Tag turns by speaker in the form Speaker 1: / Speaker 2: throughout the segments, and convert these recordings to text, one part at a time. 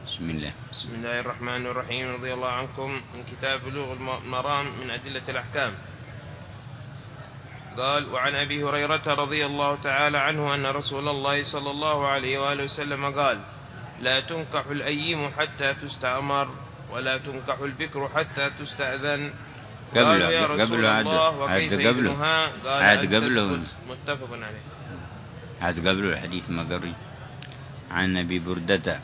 Speaker 1: بسم الله الرحمن الرحيم. رضي الله عنكم. من كتاب بلوغ المرام من أدلة الأحكام. قال: وعن أبي هريرة رضي الله تعالى عنه أن رسول الله صلى الله عليه وآله وسلم قال: لا تنكح الأيم حتى تستأمر ولا تنكح البكر حتى تستأذن. قالوا: يا رسول الله وكيف إذنها؟ قال: أن تسكت. متفق عليه.
Speaker 2: عاد قبله الحديث ما قري عن أبي بردة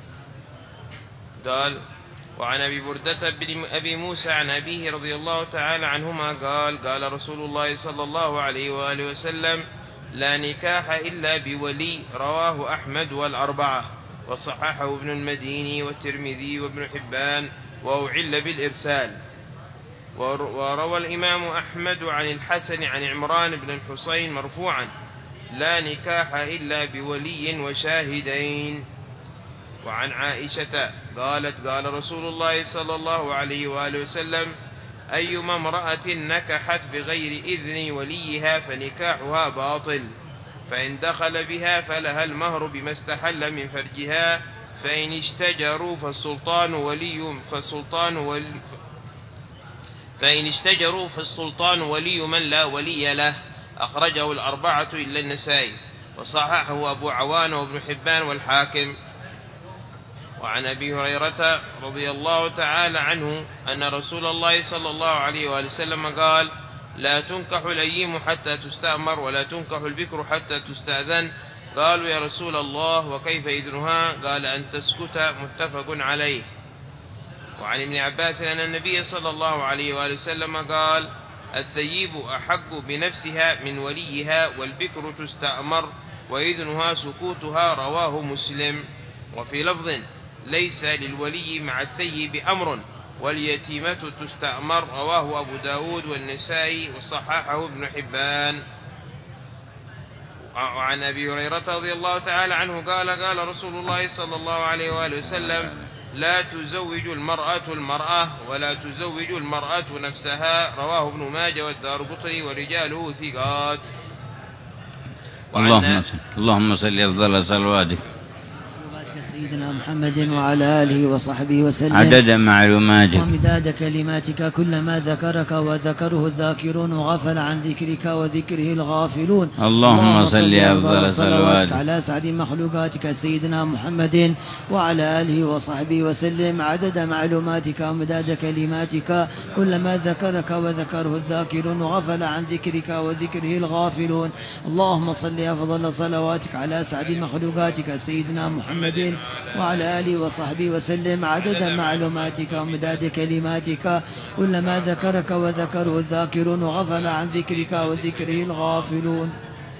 Speaker 1: قال: وعن أبي بردة بن أبي موسى عن أبيه رضي الله تعالى عنهما قال: قال رسول الله صلى الله عليه وآله وسلم: لا نكاح إلا بولي. رواه أحمد والأربعة، وصححه ابن المديني والترمذي وابن حبان، وأعل بالإرسال. وروى الإمام أحمد عن الحسن عن عمران بن الحصين مرفوعا: لا نكاح إلا بولي وشاهدين. وعن عائشة قالت: قال رسول الله صلى الله عليه وآله وسلم: أيما امرأة نكحت بغير إذن وليها فنكاحها باطل، فإن دخل بها فلها المهر بما استحل من فرجها، فإن اشتجروا فالسلطان ولي من لا ولي له. أخرجه الأربعة إلا النسائي، وصححه أبو عوان وابن حبان والحاكم. وعن أبي هريرة رضي الله تعالى عنه أن رسول الله صلى الله عليه وآله وسلم قال: لا تنكح الأيم حتى تستأمر ولا تنكح البكر حتى تستأذن. قالوا: يا رسول الله وكيف إذنها؟ قال: أن تسكت. متفق عليه. وعن ابن عباس أن النبي صلى الله عليه وآله وسلم قال: الثيب أحق بنفسها من وليها، والبكر تستأمر وإذنها سكوتها. رواه مسلم. وفي لفظ: ليس للولي مع الثيب أمر، واليتيمة تستأمر. رواه أبو داود والنسائي، وصححه ابن حبان. وعن أبي هريرة رضي الله تعالى عنه قال: قال رسول الله صلى الله عليه وآله وسلم: لا تزوج المرأة ولا تزوج المرأة نفسها. رواه ابن ماجه والدارقطني ورجاله ثقات.
Speaker 2: اللهم صل أفضل صلواتك
Speaker 3: سيدنا محمد وعلى آله وصحبه وسلم
Speaker 2: عدد معلوماتك
Speaker 3: ومداد كلماتك. كلما ذكرك وذكره الذاكرون وغفل عن ذكرك وذكره الغافلون.
Speaker 2: اللهم صل أفضل صلواتك
Speaker 3: على سعد مخلوقاتك سيدنا محمد وعلى آله وصحبه وسلم عدد معلوماتك ومداد كلماتك. كلما ذكرك وذكره الذاكرون وغفل عن ذكرك وذكره الغافلون. اللهم صل أفضل صلواتك على سعد مخلوقاتك سيدنا محمد وعلى آله وصحبه وسلم عدد معلوماتك ومداد كلماتك. كلما ذكرك وذكره الذاكرون وغفل عن ذكرك وذكره الغافلون.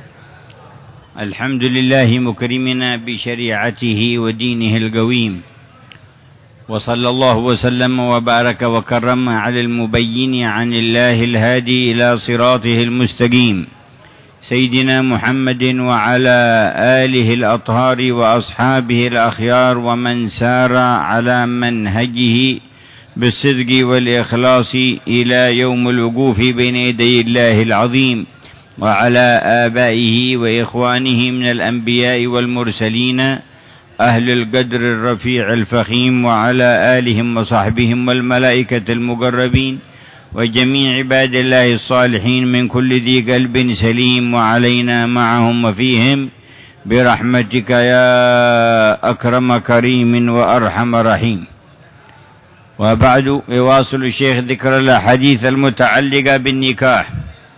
Speaker 2: الحمد لله مكرمنا بشريعته ودينه القويم، وصلى الله وسلم وبارك وكرم على المبين عن الله الهادي إلى صراطه المستقيم سيدنا محمد وعلى آله الأطهار وأصحابه الأخيار ومن سار على منهجه بالصدق والإخلاص إلى يوم الوقوف بين يدي الله العظيم، وعلى آبائه وإخوانه من الأنبياء والمرسلين أهل القدر الرفيع الفخيم، وعلى آلهم وصحبهم والملائكة المقربين وجميع عباد الله الصالحين من كل ذي قلب سليم، وعلينا معهم وفيهم برحمتك يا أكرم كريم وأرحم رحيم. وبعد، يواصل الشيخ ذكر الحديث المتعلقة بالنكاح،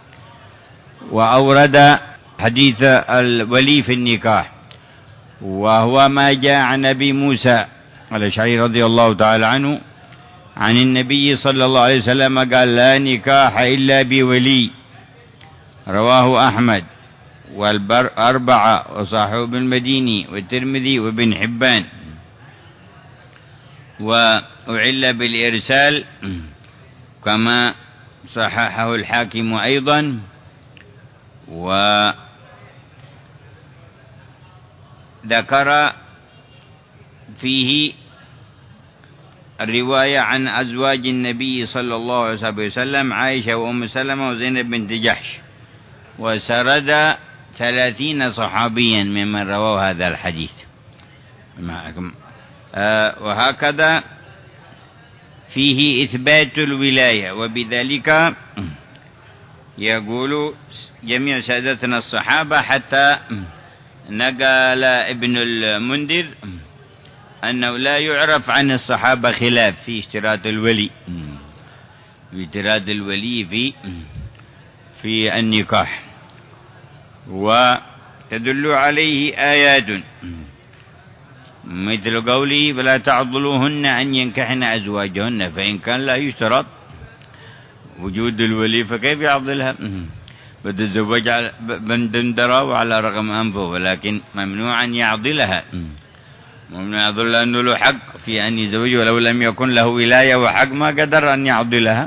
Speaker 2: وأورد حديث الولي في النكاح، وهو ما جاء عن أبي موسى الأشعري رضي الله تعالى عنه عن النبي صلى الله عليه وسلم قال: لا نكاح إلا بولي. رواه أحمد والأربعة وصححه ابن المديني والترمذي وابن حبان، وأعل بالإرسال كما صححه الحاكم أيضا. وذكر فيه الرواية عن أزواج النبي صلى الله عليه وسلم عائشة وأم سلمة وزينب بنت جحش، وسرد 30 صحابيا ممن رووا هذا الحديث. وهكذا فيه إثبات الولاية، وبذلك يقول جميع سادتنا الصحابة حتى نقل ابن المنذر أنه لا يعرف عن الصحابة خلاف في اشتراط الولي، في النكاح. وتدل عليه آيات مثل قوله فلا تعضلوهن أن ينكحن أزواجهن، فإن كان لا يشترط وجود الولي فكيف يعضلها؟ بتتزوج بندندرة وعلى رغم أنفه، ولكن ممنوع أن يعضلها، ممنوع يعضل لأنه له حق في أن يزوج، ولو لم يكن له ولاية وحق ما قدر أن يعضلها.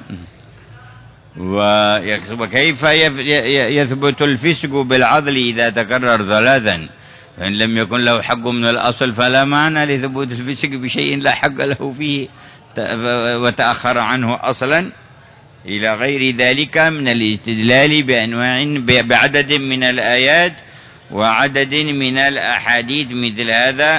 Speaker 2: وكيف يثبت الفسق بالعضل إذا تكرر ثلاثا؟ فإن لم يكن له حق من الأصل فلا معنى لثبوت الفسق بشيء لا حق له فيه وتأخر عنه أصلا، إلى غير ذلك من الاستدلال بعدد من الآيات وعدد من الأحاديث، مثل هذا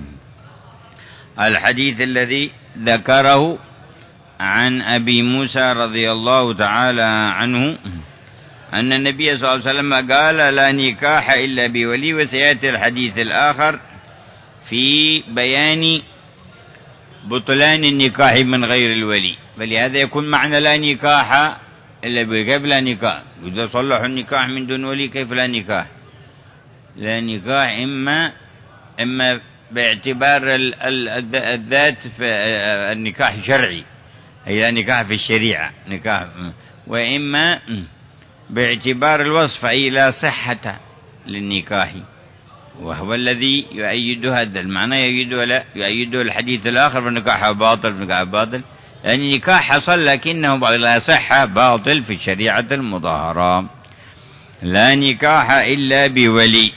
Speaker 2: الحديث الذي ذكره عن أبي موسى رضي الله تعالى عنه أن النبي صلى الله عليه وسلم قال لا نكاح إلا بولي، وسيأتي الحديث الآخر في بيان بطلان النكاح من غير الولي. فلهذا يكون معنى لا نكاح إلا بولي. كيف لا نكاح؟ إذا صلحوا النكاح من دون ولي كيف لا نكاح؟ لا نكاح إما باعتبار الذات في النكاح شرعي، أي لا نكاح في الشريعة نكاح، وإما باعتبار الوصف أي لا صحة للنكاح، وهو الذي يؤيد هذا المعنى، يؤيد الحديث الآخر فالنكاح باطل، يعني نكاح حصل لكنه لا صحة، باطل في الشريعة المطهرة. لا نكاح إلا بولي.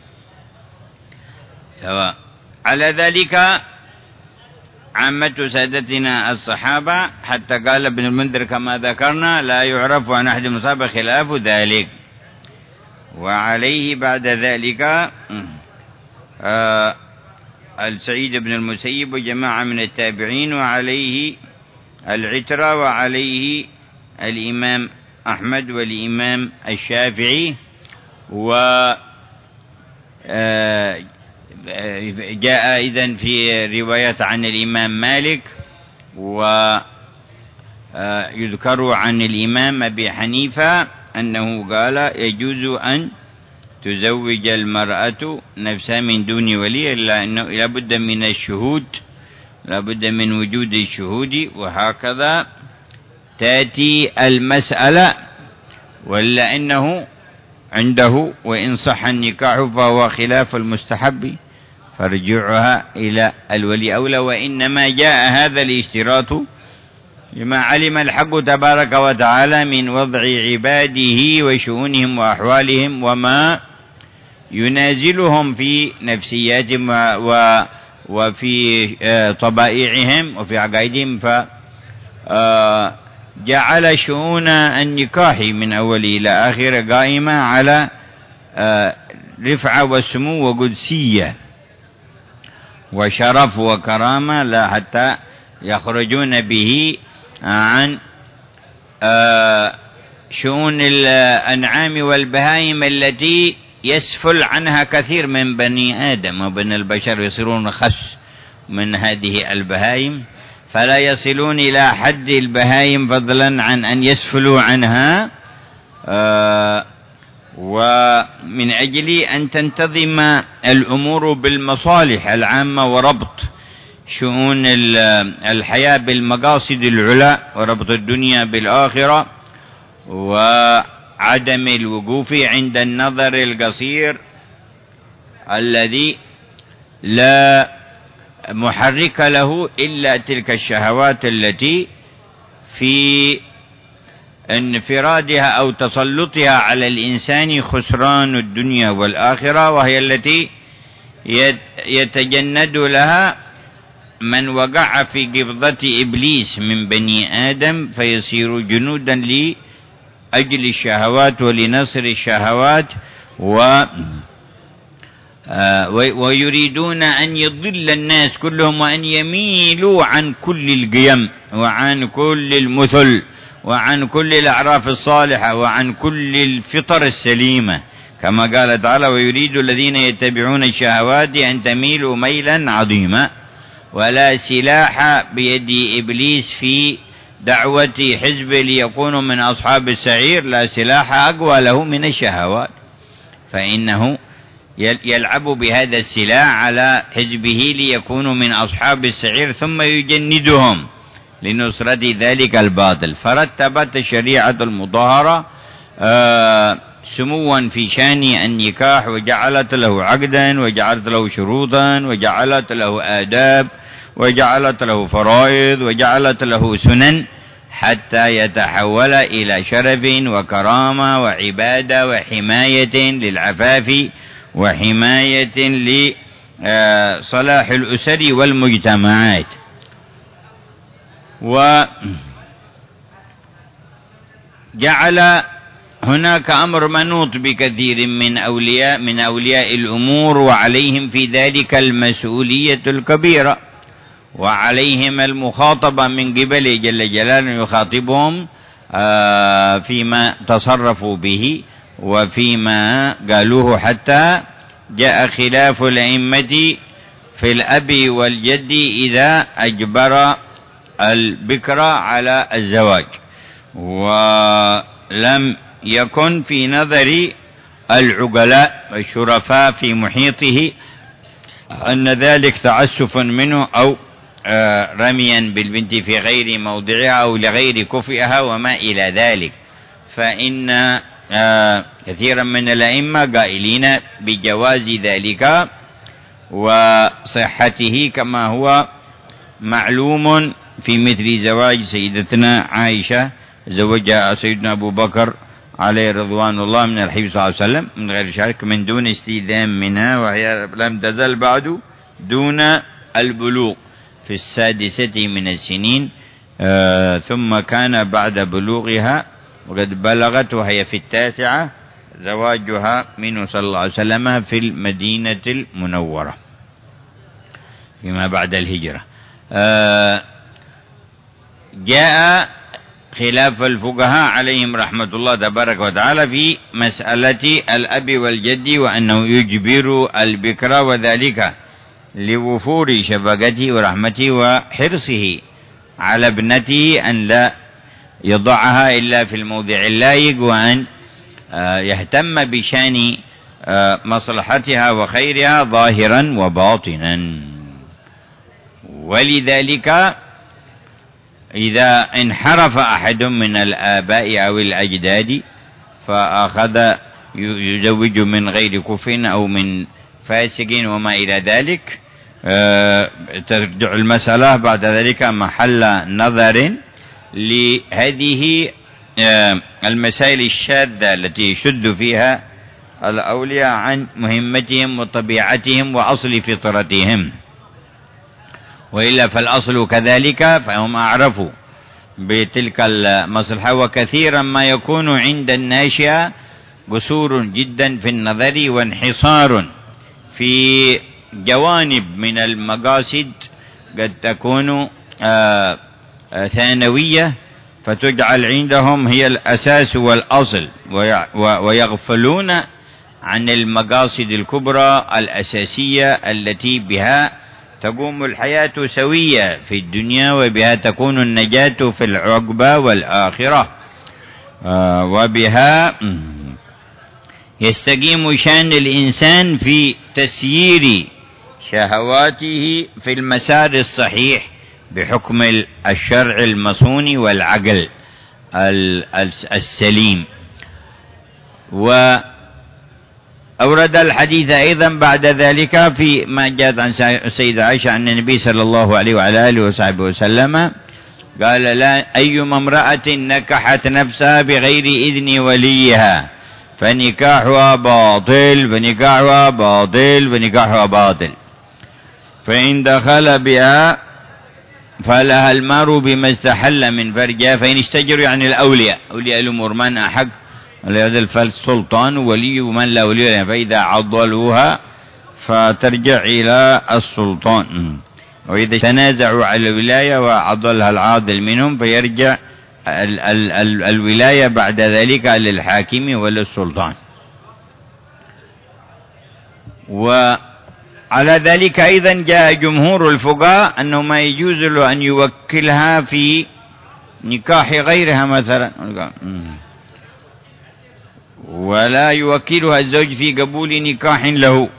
Speaker 2: سواء على ذلك عامة سادتنا الصحابة، حتى قال ابن المنذر كما ذكرنا لا يعرف عن أحد المصحابة خلاف ذلك. وعليه بعد ذلك السعيد بن المسيب وجماعة من التابعين، وعليه العترة، وعليه الإمام أحمد والإمام الشافعي. جاء إذن في رواية عن الإمام مالك، ويذكر عن الإمام أبي حنيفة أنه قال يجوز أن تزوج المرأة نفسها من دون ولي، إلا أنه لابد من الشهود، لابد من وجود الشهود، وهكذا تأتي المسألة. ولا أنه عنده وإن صح النكاح فهو خلاف المستحب فرجعها إلى الولي أولى، وإنما جاء هذا الاشتراط لما علم الحق تبارك وتعالى من وضع عباده وشؤونهم وأحوالهم وما ينازلهم في نفسياتهم وفي طبائعهم وفي عقائدهم، فجعل شؤون النكاح من أول إلى آخر قائمة على رفعة وسمو وقدسية وشرف وكرامة، لا حتى يخرجون به عن شؤون الأنعام والبهائم التي يسفل عنها كثير من بني آدم وبن البشر، يصيرون خس من هذه البهائم، فلا يصلون إلى حد البهائم فضلا عن أن يسفلوا عنها. ومن أجل أن تنتظم الأمور بالمصالح العامة وربط شؤون الحياة بالمقاصد العلى وربط الدنيا بالآخرة، وعدم الوقوف عند النظر القصير الذي لا محرك له إلا تلك الشهوات التي في انفرادها أو تسلطها على الإنسان خسران الدنيا والآخرة، وهي التي يتجند لها من وقع في قبضة إبليس من بني آدم فيصير جنودا لأجل الشهوات ولنصر الشهوات ويريدون أن يضل الناس كلهم وأن يميلوا عن كل القيم وعن كل المثل وعن كل الأعراف الصالحة وعن كل الفطر السليمة، كما قال تعالى: ويريد الذين يتبعون الشهوات أن تميلوا ميلا عظيما. ولا سلاح بيد إبليس في دعوة حزب ليكونوا من أصحاب السعير، لا سلاح أقوى له من الشهوات، فإنه يلعب بهذا السلاح على حزبه ليكونوا من أصحاب السعير ثم يجندهم لنصرة ذلك الباطل. فرتبت الشريعة المطهرة سموا في شان النكاح، وجعلت له عقدا، وجعلت له شروطا، وجعلت له آداب، وجعلت له فرائض، وجعلت له سنن، حتى يتحول إلى شرف وكرامة وعبادة وحماية للعفاف وحماية لصلاح الأسر والمجتمعات. وجعل هناك أمر منوط بكثير من أولياء الأمور، وعليهم في ذلك المسؤولية الكبيرة، وعليهم المخاطبة من قبل جل جلاله، يخاطبهم فيما تصرفوا به وفيما قالوه، حتى جاء خلاف الأئمة في الأب والجد إذا أجبر البكر على الزواج، ولم يكن في نظر العقلاء والشرفاء في محيطه أن ذلك تعسف منه أو رميا بالبنت في غير موضعها أو لغير كفئها وما إلى ذلك. فإن كثيرا من الأئمة قائلين بجواز ذلك وصحته، كما هو معلوم في مثل زواج سيدتنا عائشة زوجها سيدنا أبو بكر عليه رضوان الله من الحبيب صلى الله عليه وسلم من غير شرك من دون استئذان منها، وهي لم تزل بعد دون البلوغ في 6 من السنين، ثم كان بعد بلوغها وقد بلغت وهي في 9 زواجها منه صلى الله عليه وسلم في المدينة المنورة فيما بعد الهجرة. جاء خلاف الفقهاء عليهم رحمة الله تبارك وتعالى في مسألة الأب والجد، وأنه يجبر البكر، وذلك لوفور شفقته ورحمته وحرصه على ابنته أن لا يضعها إلا في الموضع اللائق، وأن يهتم بشان مصلحتها وخيرها ظاهرا وباطنا. ولذلك إذا انحرف أحد من الآباء أو الأجداد فأخذ يزوج من غير كفء أو من فاسق وما إلى ذلك، ترجع المسألة بعد ذلك محل نظر لهذه المسائل الشاذة التي يشد فيها الأولياء عن مهمتهم وطبيعتهم وأصل فطرتهم، وإلا فالأصل كذلك، فهم أعرفوا بتلك المصلحة. وكثيرا ما يكون عند الناشئة قصور جدا في النظر وانحصار في جوانب من المقاصد قد تكون ثانوية، فتجعل عندهم هي الأساس والأصل، ويغفلون عن المقاصد الكبرى الأساسية التي بها تقوم الحياة سوية في الدنيا، وبها تكون النجاة في العقبى والآخرة، وبها يستقيم شأن الإنسان في تسيير شهواته في المسار الصحيح بحكم الشرع المصون والعقل السليم. وأورد الحديث أيضا بعد ذلك في ما جاءت عن السيدة عائشة عن النبي صلى الله عليه وعلى آله وصحبه وسلم قال: لا أيما امرأة نكحت نفسها بغير إذن وليها فنكاحها باطل فنكاحها باطل فنكاحها باطل، فإن دخل بها فلها المار بما استحل من فرجها، فإن اشتجروا يعني الأولياء أولياء الأمور من أحق لهذا الفلسلطان ولي ومن لا ولي له، فإذا عضلوها فترجع إلى السلطان. وإذا تنازعوا على الولاية وعضلها العاضل منهم فيرجع الولاية بعد ذلك للحاكم وللسلطان. وعلى ذلك أيضا جاء جمهور الفقهاء أنه ما يجوز له أن يوكلها في نكاح غيرها مثلا، ولا يوكلها الزوج في قبول نكاح له،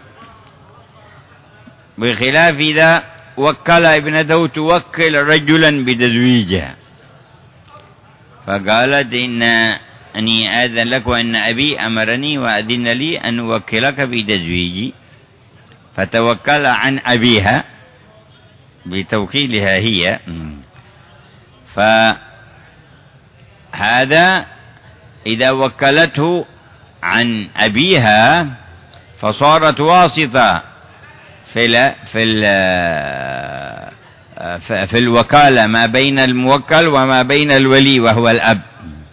Speaker 2: بخلاف إذا وكل ابنته توكل رجلا بتزويجها، فقالت إني آذن لك وأن أبي أمرني وأذن لي أن أوكلك بتزويجي، فتوكل عن أبيها بتوكيلها هي. فهذا إذا وكلته عن أبيها فصارت واسطة في الوكالة ما بين الموكل وما بين الولي وهو الأب،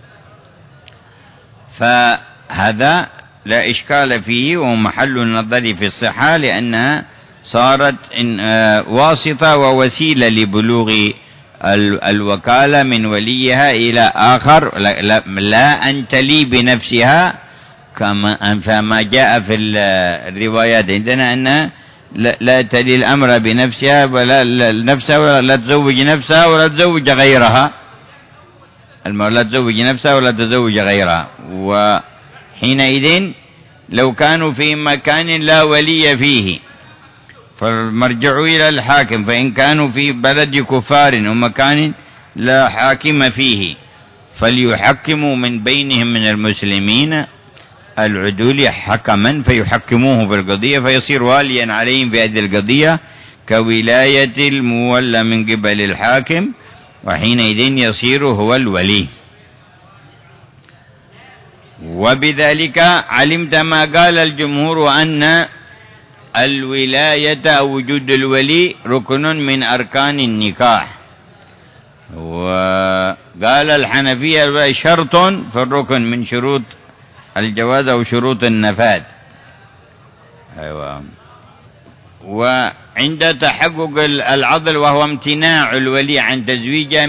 Speaker 2: فهذا لا إشكال فيه ومحل النظر في الصحة، لأنها صارت واسطة ووسيلة لبلوغ الوكالة من وليها إلى آخر، لا أن تلي بنفسها فما جاء في الروايات عندنا أنها لا تلي الأمر بنفسها ولا تزوج نفسها ولا تزوج غيرها، لا تزوج نفسها ولا تزوج غيرها. وحينئذ لو كانوا في مكان لا ولي فيه فالمرجع إلى الحاكم، فإن كانوا في بلد كفار ومكان لا حاكم فيه فليحكموا من بينهم من المسلمين العدول حكما فيحكموه في القضية فيصير واليا عليهم في هذه القضية كولاية المولى من قبل الحاكم، وحينئذ يصير هو الولي. وبذلك علمت ما قال الجمهور أن الولاية أو وجود الولي ركن من أركان النكاح، وقال الحنفية شرط في الركن من شروط الجواز أو شروط النفاذ. أيوة. وعند تحقق العضل وهو امتناع الولي عن تزويجه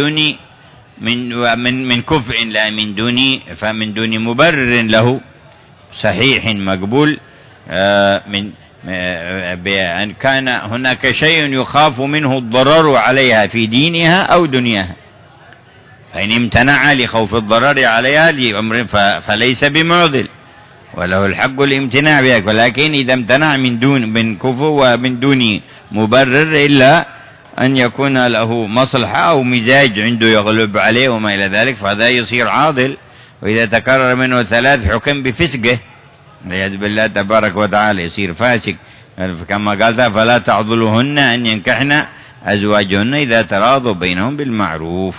Speaker 2: من كفء لا من دون مبرر له صحيح مقبول، بأن كان هناك شيء يخاف منه الضرر عليها في دينها أو دنياها، فإن امتنع لخوف الضرر عليها لأمر فليس بمعضل وله الحق الامتناع بذلك، ولكن إذا امتنع من كفو ومن دون مبرر إلا أن يكون له مصلحة أو مزاج عنده يغلب عليه وما إلى ذلك فهذا يصير عاضل، وإذا تكرر منه 3 حكم بفسقه والعياذ بالله تبارك وتعالى يصير فاسق، كما قال فلا تعضلوهن أن ينكحن أزواجهن إذا تراضوا بينهم بالمعروف.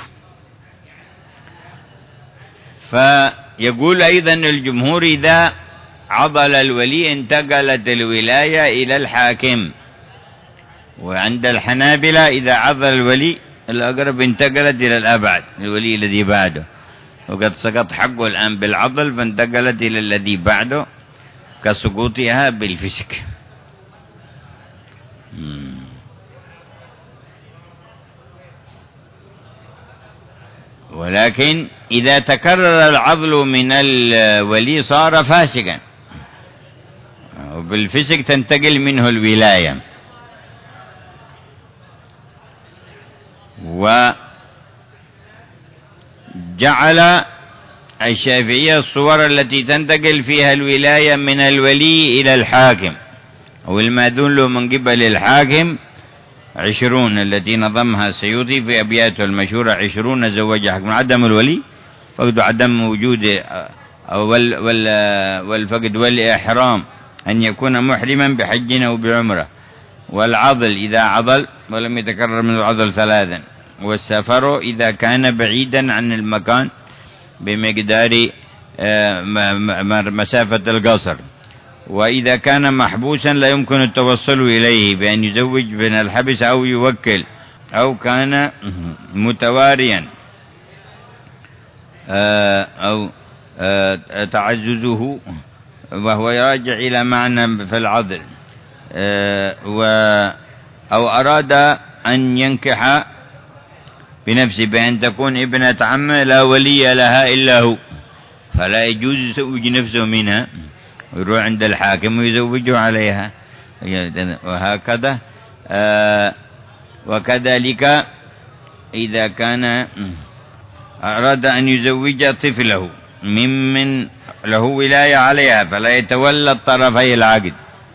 Speaker 2: فيقول أيضا الجمهور إذا عضل الولي انتقلت الولاية إلى الحاكم، وعند الحنابلة إذا عضل الولي الأقرب انتقلت إلى الأبعد الولي الذي بعده، وقد سقط حقه الآن بالعضل فانتقلت إلى الذي بعده كسقوطها بالفسق. ولكن إذا تكرر العضل من الولي صار فاسقا، وبالفسق تنتقل منه الولاية. وجعل الشافعية الصور التي تنتقل فيها الولاية من الولي إلى الحاكم أو المأذون له من قبل الحاكم 20 التي نظمها السيوطي في أبياته المشهورة 20 زوج حكم عدم الولي فقد عدم وجود والفقد والإحرام أن يكون محرما بحج أو بعمرة، والعضل إذا عضل ولم يتكرر من العضل 3، والسفر إذا كان بعيدا عن المكان بمقدار مسافة القصر، وإذا كان محبوسا لا يمكن التوصل إليه بأن يزوج من الحبس أو يوكل، أو كان متواريا أو تعززه وهو يراجع إلى معنى في العضل، أو أراد أن ينكح بنفسه بأن تكون ابنة عمه لا ولي لها إلا هو، فلا يجوز يزوج نفسه منها ويروح عند الحاكم ويزوجه عليها، وهكذا. وكذلك إذا كان أراد أن يزوج طفله ممن له ولاية عليها فلا يتولى الطرفي العقد.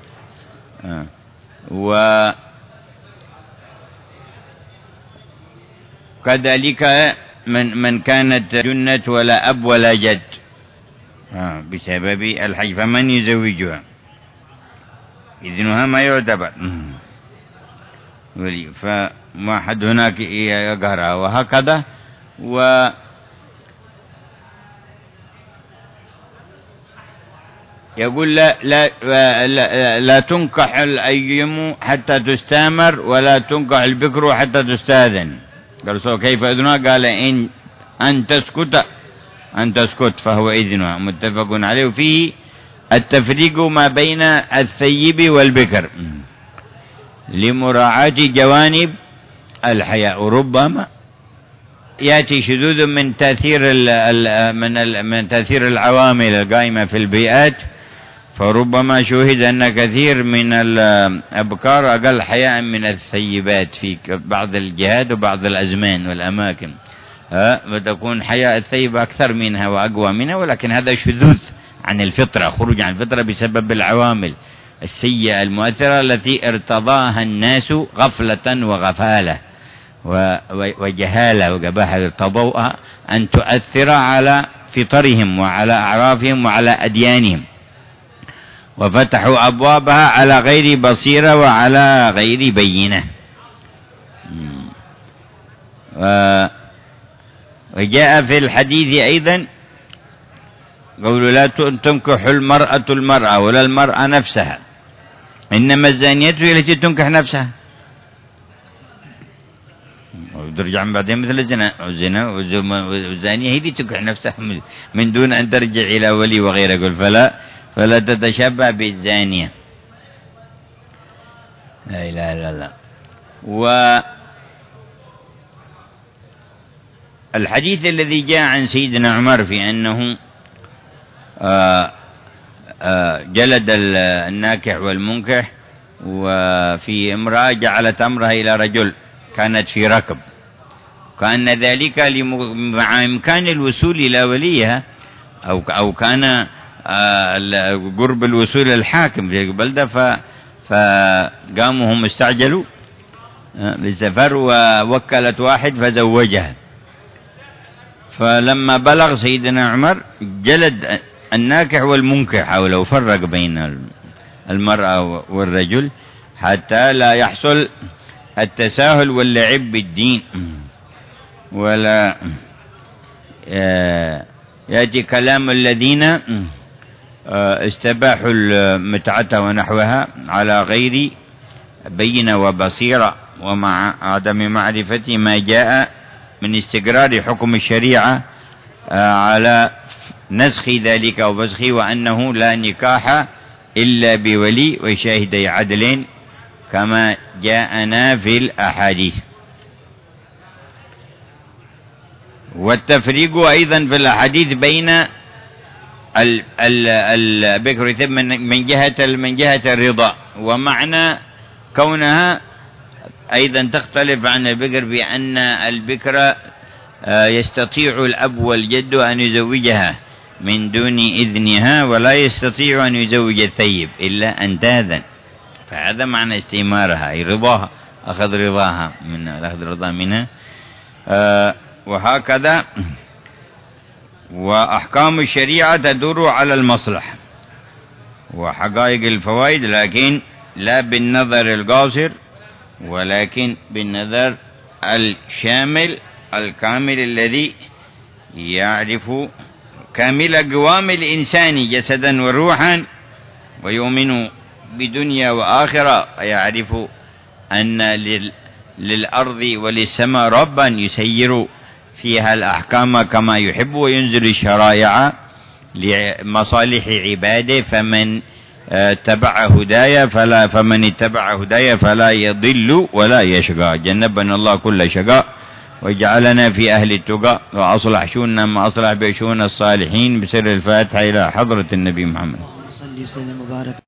Speaker 2: وكذلك من كانت جنة ولا أب ولا جد بسبب الحج فمن يزوجها إذنها ما يعتبر ولي، فما حد هناك يقهرها. وهكذا يقول لا تنكح الأيم حتى تستامر ولا تنكح البكر حتى تستاذن. قال كيف إذنها؟ قال إن أن تسكت فهو إذنها، متفق عليه. وفيه التفريق ما بين الثيب والبكر لمراعاة جوانب الحياء. وربما يأتي شذوذ من تأثير العوامل القائمة في البيئات، فربما شوهد أن كثير من الأبكار أقل حياء من الثيبات في بعض الجهات وبعض الأزمان والأماكن، وتكون حياء الثيبة أكثر منها وأقوى منها، ولكن هذا شذوذ عن الفطرة، خروج عن الفطرة بسبب العوامل السيئة المؤثرة التي ارتضاها الناس غفلة وغفالة وجهالة وقباحة، ارتضوها أن تؤثر على فطرهم وعلى أعرافهم وعلى أديانهم، وفتحوا أبوابها على غير بصيرة وعلى غير بينة. وجاء في الحديث أيضا قول لا تنكح المرأة ولا المرأة نفسها، إنما الزانية هي التي تنكح نفسها. وترجع من بعدين مثل الزنا والزانية هي التي تنكح نفسها من دون أن ترجع إلى ولي وغيره. يقول فلا تتشبه بالزانية. لا إله إلا الله. والحديث الذي جاء عن سيدنا عمر في أنه جلد الناكح والمنكح، وفي امرأة جعلت أمرها إلى رجل كانت في ركب، كان ذلك مع إمكان الوصول إلى وليها أو كان قرب الوصول الحاكم في البلدة، فقاموا هم استعجلوا بالسفر ووكلت واحد فزوجها. فلما بلغ سيدنا عمر جلد الناكح والمنكح، حاول وفرق بين المرأة والرجل حتى لا يحصل التساهل واللعب بالدين، ولا يأتي كلام الذين استباحوا المتعة ونحوها على غير بينة وبصيرة، ومع عدم معرفة ما جاء من استقرار حكم الشريعة على نسخ ذلك أو فسخه، وأنه لا نكاح إلا بولي وشاهدي عدل كما جاءنا في الأحاديث. والتفريق أيضا في الأحاديث بين البكر من جهة الرضا، ومعنى كونها أيضا تختلف عن البكر بأن البكر يستطيع الأب والجد أن يزوجها من دون إذنها، ولا يستطيع أن يزوج الثيب إلا أن تأذن، فهذا معنى استئمارها أي رضاها، أخذ رضاها منها. وهكذا. وأحكام الشريعة تدور على المصلحة وحقائق الفوائد، لكن لا بالنظر القاصر، ولكن بالنظر الشامل الكامل الذي يعرف كامل قوام الإنسان جسدا وروحا، ويؤمن بدنيا وآخرة، ويعرف أن للأرض وللسماء ربا يسير فيها الأحكام كما يحب، وينزل الشرائع لمصالح عباده، فمن اتبع هدايا فمن اتبع هدايا فلا يضل ولا يشقى. جنبنا الله كل شقاء وجعلنا في أهل التقى وأصلح شؤوننا ما أصلح بشؤون الصالحين بسر الفاتحة إلى حضرة النبي محمد.
Speaker 3: صلي وسلم وبارك.